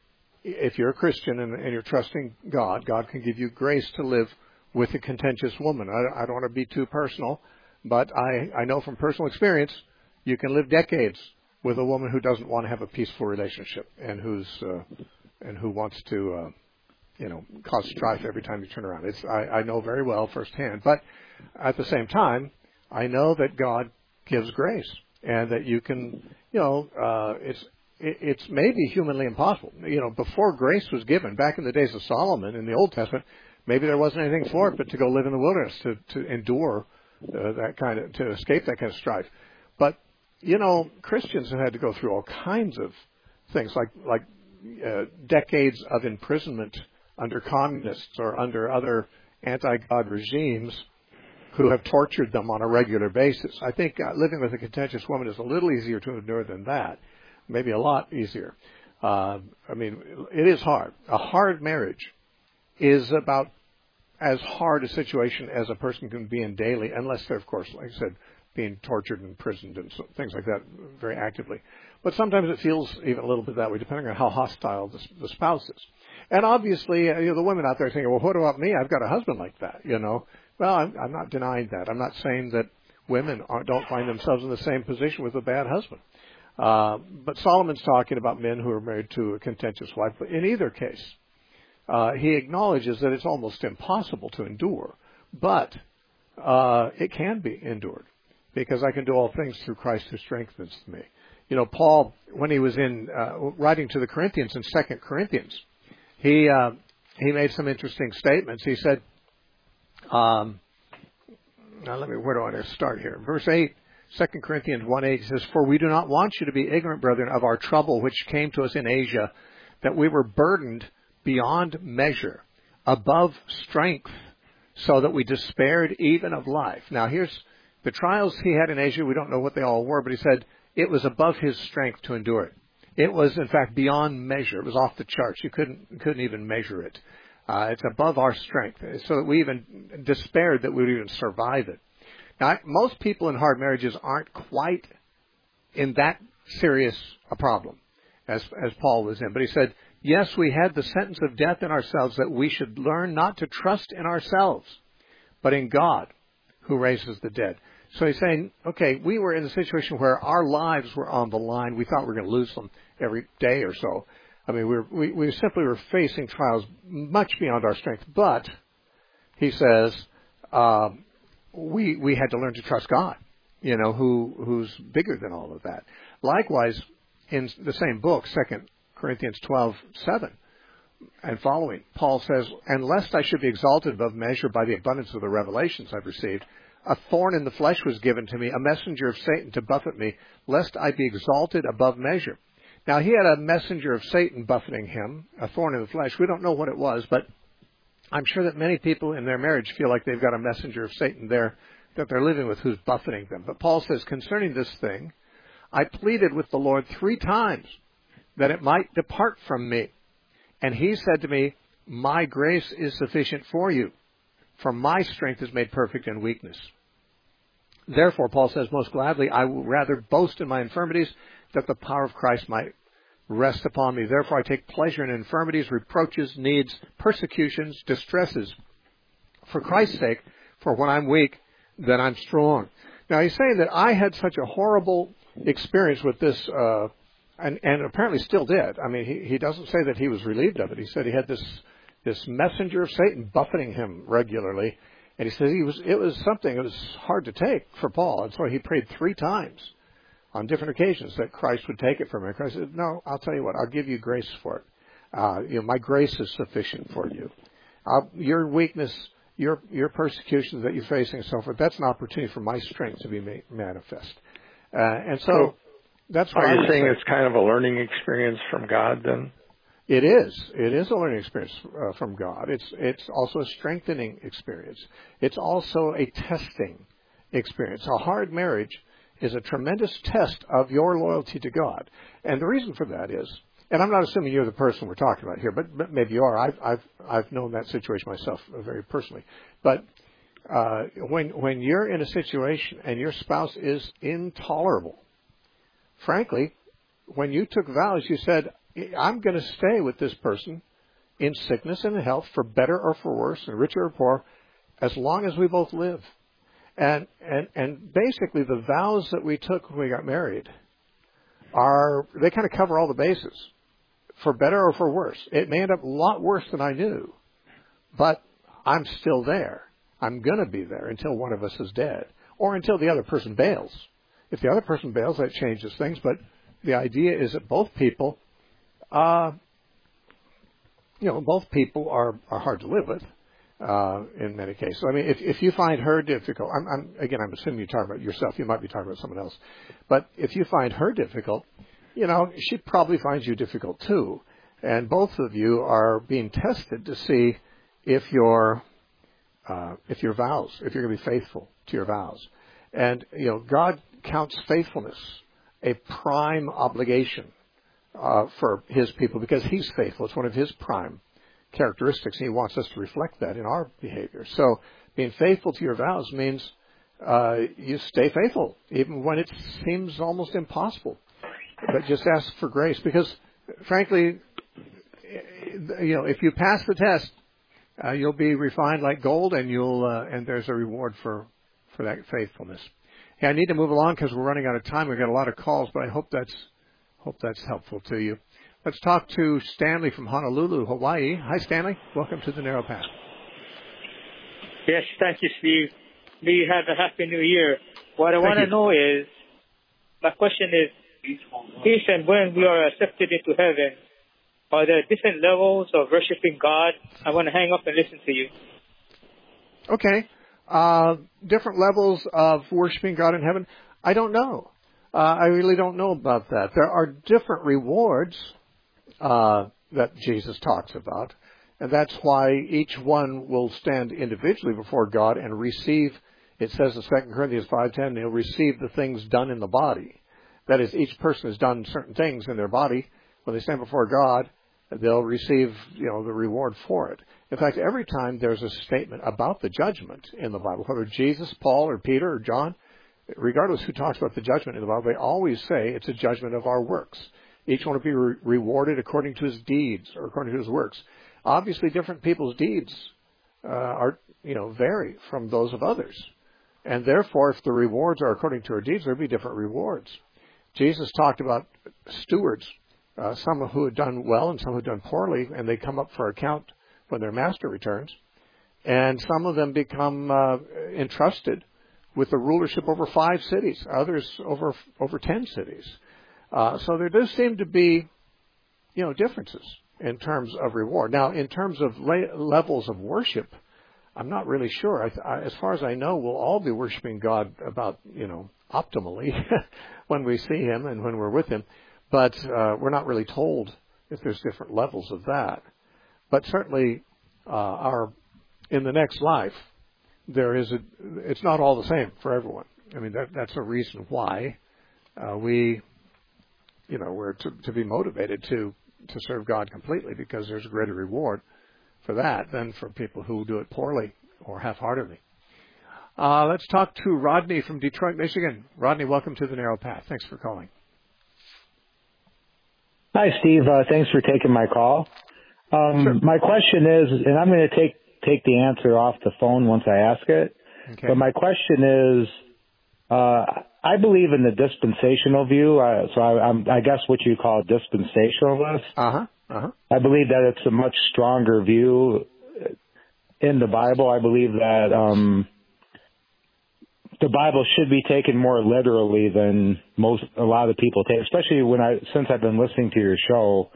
If you're a Christian and, and you're trusting God, God can give you grace to live with a contentious woman. I, I don't want to be too personal, but I, I know from personal experience you can live decades with a woman who doesn't want to have a peaceful relationship and who's uh, and who wants to uh, you know cause strife every time you turn around. It's I, I know very well firsthand. But at the same time, I know that God gives grace, and that you can, you know, uh, it's it, it's maybe humanly impossible. You know, before grace was given, back in the days of Solomon in the Old Testament, maybe there wasn't anything for it but to go live in the wilderness to to endure uh, that kind of to escape that kind of strife. But you know, Christians have had to go through all kinds of things, like like uh, decades of imprisonment under communists or under other anti-God regimes who have tortured them on a regular basis. I think uh, living with a contentious woman is a little easier to endure than that, maybe a lot easier. Uh, I mean, it is hard. A hard marriage is about as hard a situation as a person can be in daily, unless they're, of course, like I said, being tortured and imprisoned and so, things like that very actively. But sometimes it feels even a little bit that way, depending on how hostile the, the spouse is. And obviously, uh, you know, the women out there are thinking, well, what about me? I've got a husband like that, you know. Well, I'm, I'm not denying that. I'm not saying that women aren't, don't find themselves in the same position with a bad husband. Uh, but Solomon's talking about men who are married to a contentious wife. But in either case, uh, he acknowledges that it's almost impossible to endure. But uh, it can be endured, because I can do all things through Christ who strengthens me. You know, Paul, when he was in uh, writing to the Corinthians in Second Corinthians, he uh, he made some interesting statements. He said, um, now let me, where do I want to start here? Verse eight, Second Corinthians one eight says, "For we do not want you to be ignorant, brethren, of our trouble which came to us in Asia, that we were burdened beyond measure, above strength, so that we despaired even of life." Now here's the trials he had in Asia. We don't know what they all were, but he said it was above his strength to endure it. It was, in fact, beyond measure. It was off the charts. You couldn't couldn't even measure it. Uh, it's above our strength, so that we even despaired that we would even survive it. Now, most people in hard marriages aren't quite in that serious a problem as as Paul was in. But he said, yes, we had the sentence of death in ourselves, that we should learn not to trust in ourselves, but in God, who raises the dead. So he's saying, okay, we were in a situation where our lives were on the line. We thought we were going to lose them every day or so. I mean, we, were, we, we simply were facing trials much beyond our strength. But, he says, um, we we had to learn to trust God, you know, who who's bigger than all of that. Likewise, in the same book, Second Corinthians twelve seven and following, Paul says, "And lest I should be exalted above measure by the abundance of the revelations I've received, a thorn in the flesh was given to me, a messenger of Satan to buffet me, lest I be exalted above measure." Now, he had a messenger of Satan buffeting him, a thorn in the flesh. We don't know what it was, but I'm sure that many people in their marriage feel like they've got a messenger of Satan there that they're living with who's buffeting them. But Paul says, concerning this thing, I pleaded with the Lord three times that it might depart from me. And he said to me, my grace is sufficient for you, for my strength is made perfect in weakness. Therefore, Paul says, most gladly, I will rather boast in my infirmities, that the power of Christ might rest upon me. Therefore, I take pleasure in infirmities, reproaches, needs, persecutions, distresses, for Christ's sake, for when I'm weak, then I'm strong. Now, he's saying that I had such a horrible experience with this, uh, and, and apparently still did. I mean, he, he doesn't say that he was relieved of it. He said he had this this messenger of Satan buffeting him regularly. And he says he was, it was something that was hard to take for Paul. And so he prayed three times on different occasions that Christ would take it from him. And Christ said, no, I'll tell you what, I'll give you grace for it. Uh, you know, my grace is sufficient for you. I'll, your weakness, your your persecutions that you're facing and so forth, that's an opportunity for my strength to be made manifest. Uh, and so, so that's why are you saying say. It's kind of a learning experience from God then? It is. It is a learning experience uh, from God. It's it's also a strengthening experience. It's also a testing experience. A hard marriage is a tremendous test of your loyalty to God. And the reason for that is, and I'm not assuming you're the person we're talking about here, but, but maybe you are. I've, I've, I've known that situation myself very personally. But uh, when, when you're in a situation and your spouse is intolerable, frankly, when you took vows, you said, I'm going to stay with this person in sickness and in health, for better or for worse, and richer or poor, as long as we both live. And, and, and basically the vows that we took when we got married are, they kind of cover all the bases, for better or for worse. It may end up a lot worse than I knew, but I'm still there. I'm going to be there until one of us is dead, or until the other person bails. If the other person bails, that changes things, but the idea is that both people, uh, you know, both people are, are hard to live with. Uh, in many cases. I mean, if, if you find her difficult, I'm, I'm, again, I'm assuming you're talking about yourself. You might be talking about someone else. But if you find her difficult, you know, she probably finds you difficult too. And both of you are being tested to see if your, uh, if your vows, if you're going to be faithful to your vows. And, you know, God counts faithfulness a prime obligation, uh, for His people because He's faithful. It's one of His prime characteristics, and He wants us to reflect that in our behavior. So being faithful to your vows means uh, you stay faithful, even when it seems almost impossible. But just ask for grace, because frankly, you know, if you pass the test, uh, you'll be refined like gold, and you'll uh, and there's a reward for, for that faithfulness. Hey, I need to move along because we're running out of time. We've got a lot of calls, but I hope that's hope that's helpful to you. Let's talk to Stanley from Honolulu, Hawaii. Hi, Stanley. Welcome to the Narrow Path. Yes, thank you, Steve. May you have a happy new year. What I want to know is, my question is, if and when we are accepted into heaven, are there different levels of worshiping God? I want to hang up and listen to you. Okay. Uh, different levels of worshiping God in heaven? I don't know. Uh, I really don't know about that. There are different rewards Uh, that Jesus talks about. And that's why each one will stand individually before God and receive, it says in Second Corinthians five ten, they'll receive the things done in the body. That is, each person has done certain things in their body. When they stand before God, they'll receive, you know, the reward for it. In fact, every time there's a statement about the judgment in the Bible, whether Jesus, Paul, or Peter, or John, regardless who talks about the judgment in the Bible, they always say it's a judgment of our works. Each one will be re- rewarded according to his deeds or according to his works. Obviously, different people's deeds uh, are, you know, vary from those of others. And therefore, if the rewards are according to our deeds, there'll be different rewards. Jesus talked about stewards, uh, some who had done well and some who had done poorly, and they come up for account when their master returns. And some of them become uh, entrusted with the rulership over five cities, others over over ten cities. Uh, so there does seem to be, you know, differences in terms of reward. Now, in terms of la- levels of worship, I'm not really sure. I th- I, as far as I know, we'll all be worshiping God about, you know, optimally when we see Him and when we're with Him. But uh, we're not really told if there's different levels of that. But certainly, uh, our in the next life, there is a. It's not all the same for everyone. I mean, that, that's a reason why uh, we, you know, we're to, to be motivated to to serve God completely, because there's a greater reward for that than for people who do it poorly or half-heartedly. Uh, let's talk to Rodney from Detroit, Michigan. Rodney, welcome to the Narrow Path. Thanks for calling. Hi, Steve. Uh, thanks for taking my call. Um, sure. My question is, and I'm going to take take the answer off the phone once I ask it, okay. but my question is, uh, I believe in the dispensational view, uh, so I, I'm, I guess what you call a dispensationalist. Uh-huh. Uh-huh. I believe that it's a much stronger view in the Bible. I believe that um, the Bible should be taken more literally than most a lot of people take, especially when I since I've been listening to your show.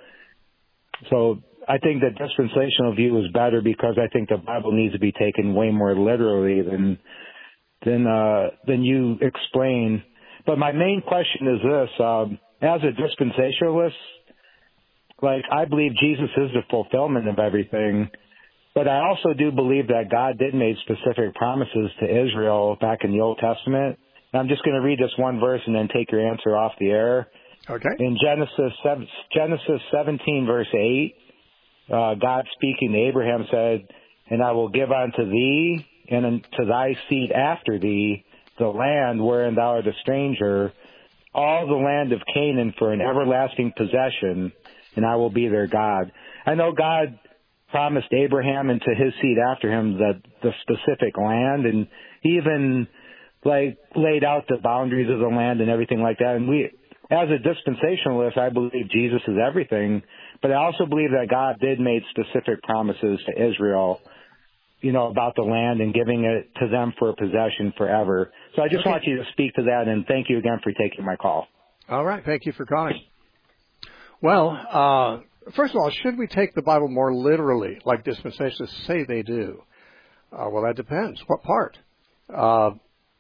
So I think the dispensational view is better because I think the Bible needs to be taken way more literally than than uh, than you explain. But my main question is this: um, as a dispensationalist, like, I believe Jesus is the fulfillment of everything, but I also do believe that God did make specific promises to Israel back in the Old Testament. And I'm just going to read this one verse and then take your answer off the air. Okay. In Genesis Genesis seventeen, verse eight, uh, God speaking to Abraham said, "And I will give unto thee and unto thy seed after thee the land wherein thou art a stranger, all the land of Canaan for an everlasting possession, and I will be their God." I know God promised Abraham and to his seed after him the, the specific land, and he even like laid out the boundaries of the land and everything like that. And we, as a dispensationalist, I believe Jesus is everything, but I also believe that God did make specific promises to Israel, you know, about the land and giving it to them for a possession forever. So I just okay. want you to speak to that, and thank you again for taking my call. All right. Thank you for calling. Well, uh, first of all, should we take the Bible more literally, like dispensationalists say they do? Uh, well, that depends. What part? Uh,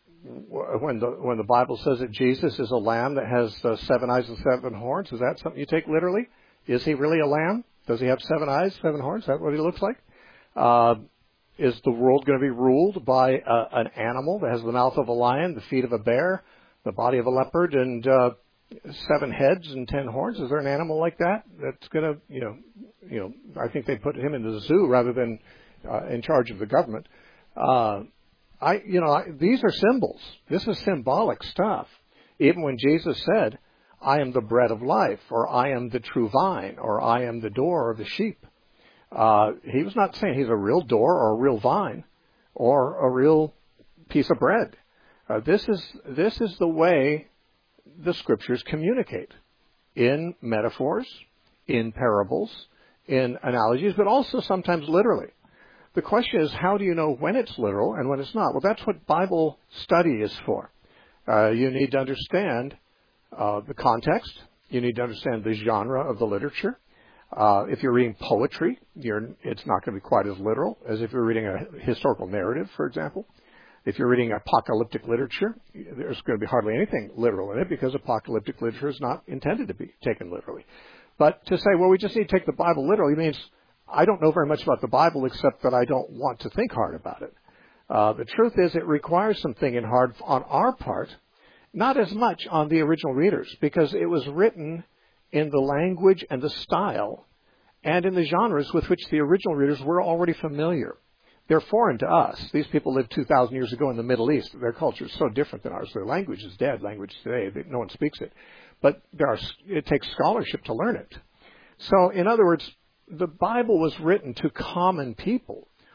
when the when the Bible says that Jesus is a lamb that has uh, seven eyes and seven horns, is that something you take literally? Is he really a lamb? Does he have seven eyes, seven horns? Is that what he looks like? Uh, is the world going to be ruled by uh, an animal that has the mouth of a lion, the feet of a bear, the body of a leopard, and uh, seven heads and ten horns? Is there an animal like that that's going to, you know, you know? I think they put him in the zoo rather than uh, in charge of the government. Uh, I, you know, I, these are symbols. This is symbolic stuff. Even when Jesus said, "I am the bread of life," or "I am the true vine," or "I am the door of the sheep," uh, he was not saying he's a real door or a real vine or a real piece of bread. Uh, this is this is the way the Scriptures communicate, in metaphors, in parables, in analogies, but also sometimes literally. The question is, how do you know when it's literal and when it's not? Well, that's what Bible study is for. Uh, you need to understand uh, the context. You need to understand the genre of the literature. Uh, if you're reading poetry, you're, it's not going to be quite as literal as if you're reading a historical narrative, for example. If you're reading apocalyptic literature, there's going to be hardly anything literal in it because apocalyptic literature is not intended to be taken literally. But to say, well, we just need to take the Bible literally means I don't know very much about the Bible except that I don't want to think hard about it. Uh, the truth is it requires some thinking hard on our part, not as much on the original readers, because it was written in the language and the style and in the genres with which the original readers were already familiar. They're foreign to us. These people lived two thousand years ago in the Middle East. Their culture is so different than ours. Their language is dead language today. No one speaks it. But there are, it takes scholarship to learn it. So, in other words, the Bible was written to common people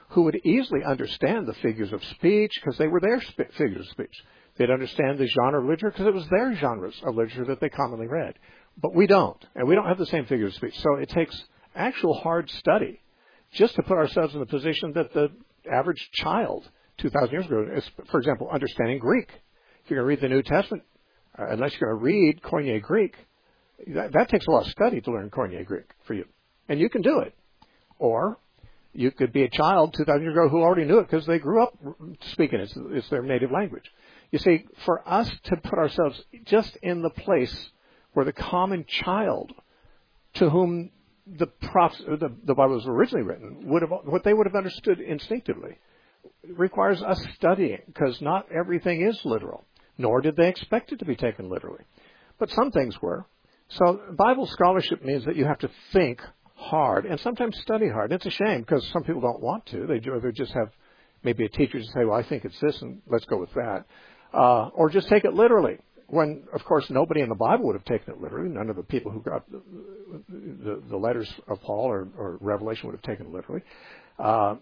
who would easily understand the figures of speech because they were their sp- figures of speech. They'd understand the genre of literature because it was their genres of literature that they commonly read. But we don't, and we don't have the same figures of speech. So it takes actual hard study just to put ourselves in the position that the average child two thousand years ago is, for example, understanding Greek. If you're going to read the New Testament, uh, unless you're going to read Koine Greek, that, that takes a lot of study to learn Koine Greek for you. And you can do it. Or you could be a child two thousand years ago who already knew it because they grew up speaking it. It's, it's their native language. You see, for us to put ourselves just in the place where the common child to whom the, prophets, the, the Bible was originally written, would have, what they would have understood instinctively, requires us studying, because not everything is literal, nor did they expect it to be taken literally. But some things were. So Bible scholarship means that you have to think hard and sometimes study hard. It's a shame because some people don't want to. They, they just have maybe a teacher to say, well, I think it's this, and let's go with that. Uh, or just take it literally, when, of course, nobody in the Bible would have taken it literally. None of the people who got the, the, the letters of Paul or, or Revelation would have taken it literally. Uh,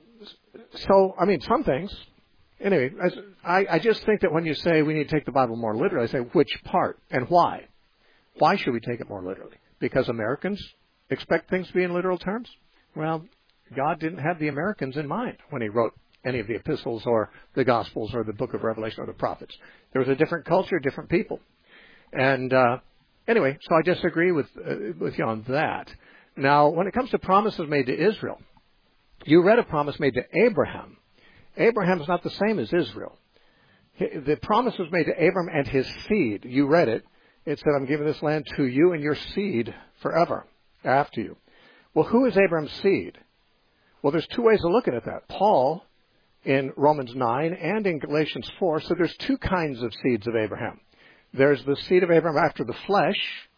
so, I mean, some things. Anyway, as, I, I just think that when you say we need to take the Bible more literally, I say which part and why? Why should we take it more literally? Because Americans expect things to be in literal terms? Well, God didn't have the Americans in mind when he wrote any of the epistles or the Gospels or the book of Revelation or the prophets. There was a different culture, different people. And uh, anyway, so I disagree with, uh, with you on that. Now, when it comes to promises made to Israel, you read a promise made to Abraham. Abraham is not the same as Israel. The promise was made to Abraham and his seed. You read it. It said, I'm giving this land to you and your seed forever after you. Well, who is Abraham's seed? Well, there's two ways of looking at that. Paul, in Romans nine and in Galatians four, said there's two kinds of seeds of Abraham. There's the seed of Abraham after the flesh,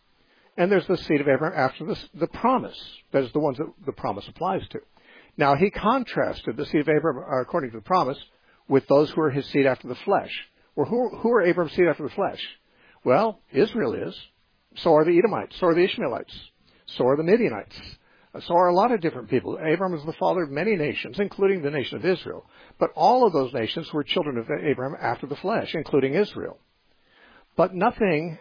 and there's the seed of Abraham after the, the promise. That is the ones that the promise applies to. Now, he contrasted the seed of Abraham, according to the promise, with those who are his seed after the flesh. Well, who, who are Abraham's seed after the flesh? Well, Israel is. So are the Edomites. So are the Ishmaelites. So are the Midianites. So are a lot of different people. Abraham is the father of many nations, including the nation of Israel. But all of those nations were children of Abraham after the flesh, including Israel. But nothing,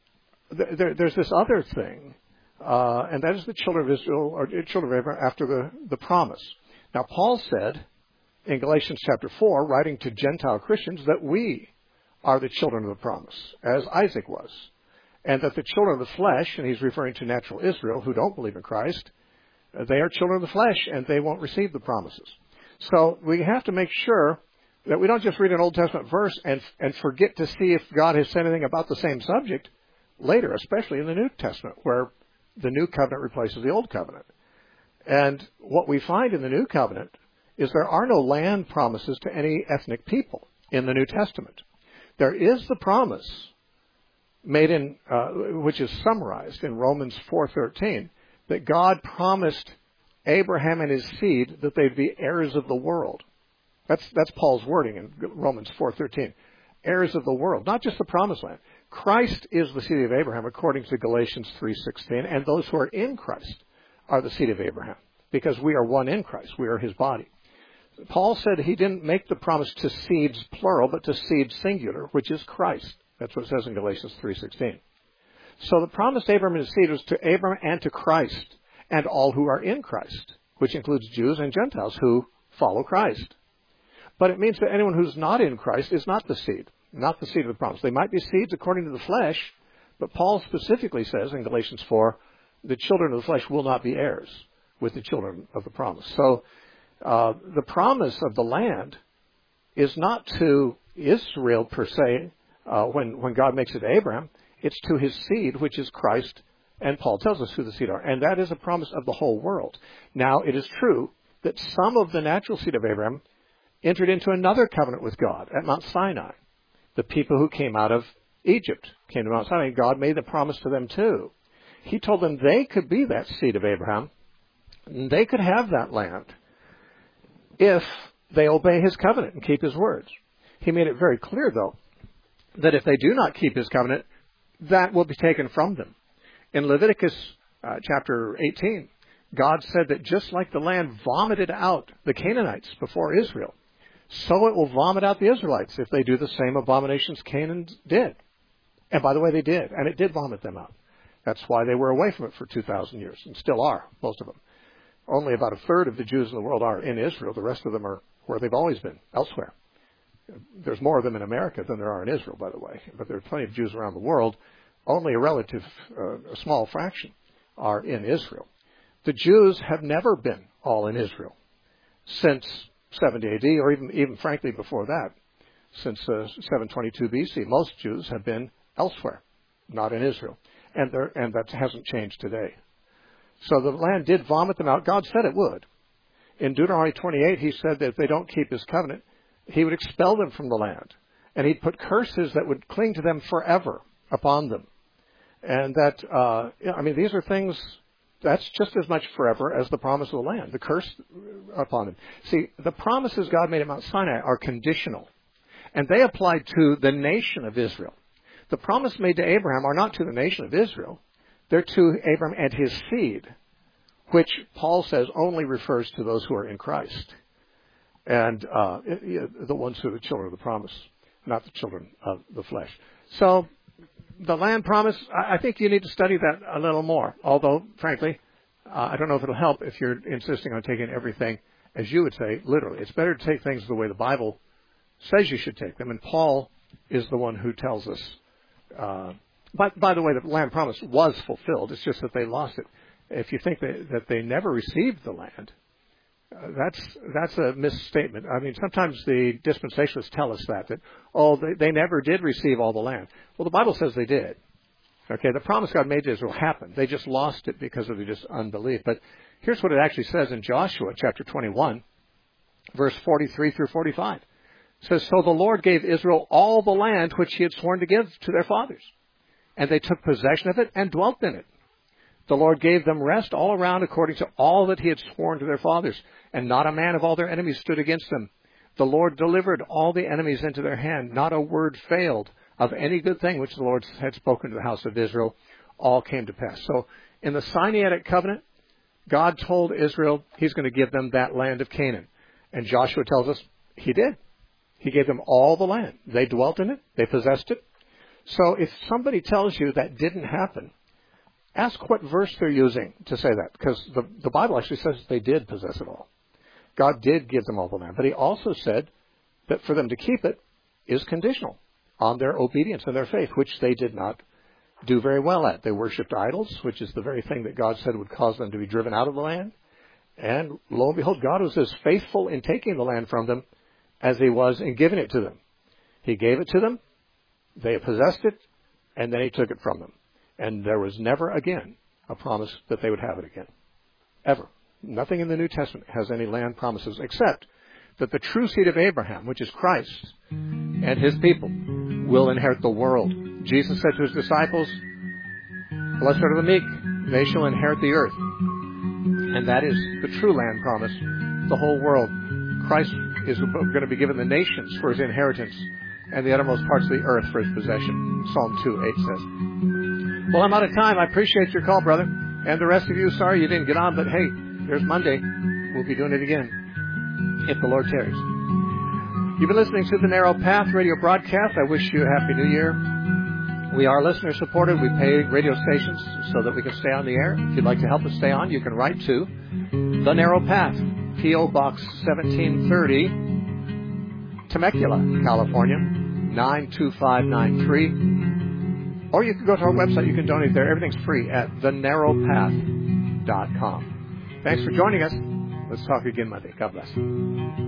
there, there's this other thing, uh, and that is the children of Israel, or children of Abraham after the, the promise. Now, Paul said in Galatians chapter four, writing to Gentile Christians, that we are the children of the promise, as Isaac was. And that the children of the flesh, and he's referring to natural Israel who don't believe in Christ, they are children of the flesh, and they won't receive the promises. So we have to make sure that we don't just read an Old Testament verse and and forget to see if God has said anything about the same subject later, especially in the New Testament, where the New Covenant replaces the Old Covenant. And what we find in the New Covenant is there are no land promises to any ethnic people in the New Testament. There is the promise made in, uh, which is summarized in Romans four thirteen, that God promised Abraham and his seed that they'd be heirs of the world. That's that's Paul's wording in Romans four thirteen. Heirs of the world, not just the promised land. Christ is the seed of Abraham according to Galatians three sixteen, and those who are in Christ are the seed of Abraham, because we are one in Christ. We are his body. Paul said he didn't make the promise to seeds plural, but to seed singular, which is Christ. That's what it says in Galatians three sixteen. So the promise to Abraham and his seed was to Abraham and to Christ, and all who are in Christ, which includes Jews and Gentiles who follow Christ. But it means that anyone who's not in Christ is not the seed, not the seed of the promise. They might be seeds according to the flesh, but Paul specifically says in Galatians four, the children of the flesh will not be heirs with the children of the promise. So uh, the promise of the land is not to Israel per se, uh, when, when God makes it to Abraham. It's to his seed, which is Christ, and Paul tells us who the seed are. And that is a promise of the whole world. Now, it is true that some of the natural seed of Abraham entered into another covenant with God at Mount Sinai. The people who came out of Egypt came to Mount Sinai, and God made the promise to them too. He told them they could be that seed of Abraham, and they could have that land if they obey his covenant and keep his words. He made it very clear, though, that if they do not keep his covenant, that will be taken from them. In Leviticus uh, chapter eighteen, God said that just like the land vomited out the Canaanites before Israel, so it will vomit out the Israelites if they do the same abominations Canaan did. And by the way, they did, and it did vomit them out. That's why they were away from it for two thousand years, and still are, most of them. Only about a third of the Jews in the world are in Israel. The rest of them are where they've always been, elsewhere. There's more of them in America than there are in Israel, by the way, but there are plenty of Jews around the world. Only a relative, uh, a small fraction are in Israel. The Jews have never been all in Israel since seventy A D, or even, even frankly before that, since uh, seven twenty-two B C. Most Jews have been elsewhere, not in Israel, and there, and that hasn't changed today. So the land did vomit them out. God said it would. In Deuteronomy twenty-eight, he said that if they don't keep his covenant, he would expel them from the land, and he'd put curses that would cling to them forever upon them. And that, uh, I mean, these are things, that's just as much forever as the promise of the land, the curse upon them. See, the promises God made at Mount Sinai are conditional, and they apply to the nation of Israel. The promise made to Abraham are not to the nation of Israel. They're to Abraham and his seed, which Paul says only refers to those who are in Christ, and uh, the ones who are the children of the promise, not the children of the flesh. So, the land promise, I think you need to study that a little more. Although, frankly, uh, I don't know if it'll help if you're insisting on taking everything, as you would say, literally. It's better to take things the way the Bible says you should take them. And Paul is the one who tells us. Uh, by, by the way, the land promise was fulfilled. It's just that they lost it. If you think that, that they never received the land, uh, that's that's a misstatement. I mean, sometimes the dispensationalists tell us that, that, oh, they, they never did receive all the land. Well, the Bible says they did. Okay, the promise God made to Israel happened. They just lost it because of their just unbelief. But here's what it actually says in Joshua chapter twenty-one, verse forty-three through forty-five. It says, so the Lord gave Israel all the land which he had sworn to give to their fathers, and they took possession of it and dwelt in it. The Lord gave them rest all around according to all that he had sworn to their fathers, and not a man of all their enemies stood against them. The Lord delivered all the enemies into their hand. Not a word failed of any good thing which the Lord had spoken to the house of Israel. All came to pass. So in the Sinaitic covenant, God told Israel he's going to give them that land of Canaan. And Joshua tells us he did. He gave them all the land. They dwelt in it. They possessed it. So if somebody tells you that didn't happen, ask what verse they're using to say that, because the, the Bible actually says they did possess it all. God did give them all the land, but he also said that for them to keep it is conditional on their obedience and their faith, which they did not do very well at. They worshipped idols, which is the very thing that God said would cause them to be driven out of the land. And lo and behold, God was as faithful in taking the land from them as he was in giving it to them. He gave it to them, they possessed it, and then he took it from them. And there was never again a promise that they would have it again. Ever. Nothing in the New Testament has any land promises except that the true seed of Abraham, which is Christ, and his people will inherit the world. Jesus said to his disciples, blessed are the meek, they shall inherit the earth. And that is the true land promise, the whole world. Christ is going to be given the nations for his inheritance, and the uttermost parts of the earth for his possession. Psalm two eight says. Well, I'm out of time. I appreciate your call, brother. And the rest of you, sorry you didn't get on, but hey, there's Monday. We'll be doing it again, if the Lord tarries. You've been listening to the Narrow Path radio broadcast. I wish you a Happy New Year. We are listener supported. We pay radio stations so that we can stay on the air. If you'd like to help us stay on, you can write to The Narrow Path, P O Box seventeen thirty, Temecula, California, nine two five nine three. Or you can go to our website. You can donate there. Everything's free at the narrow path dot com. Thanks for joining us. Let's talk again Monday. God bless.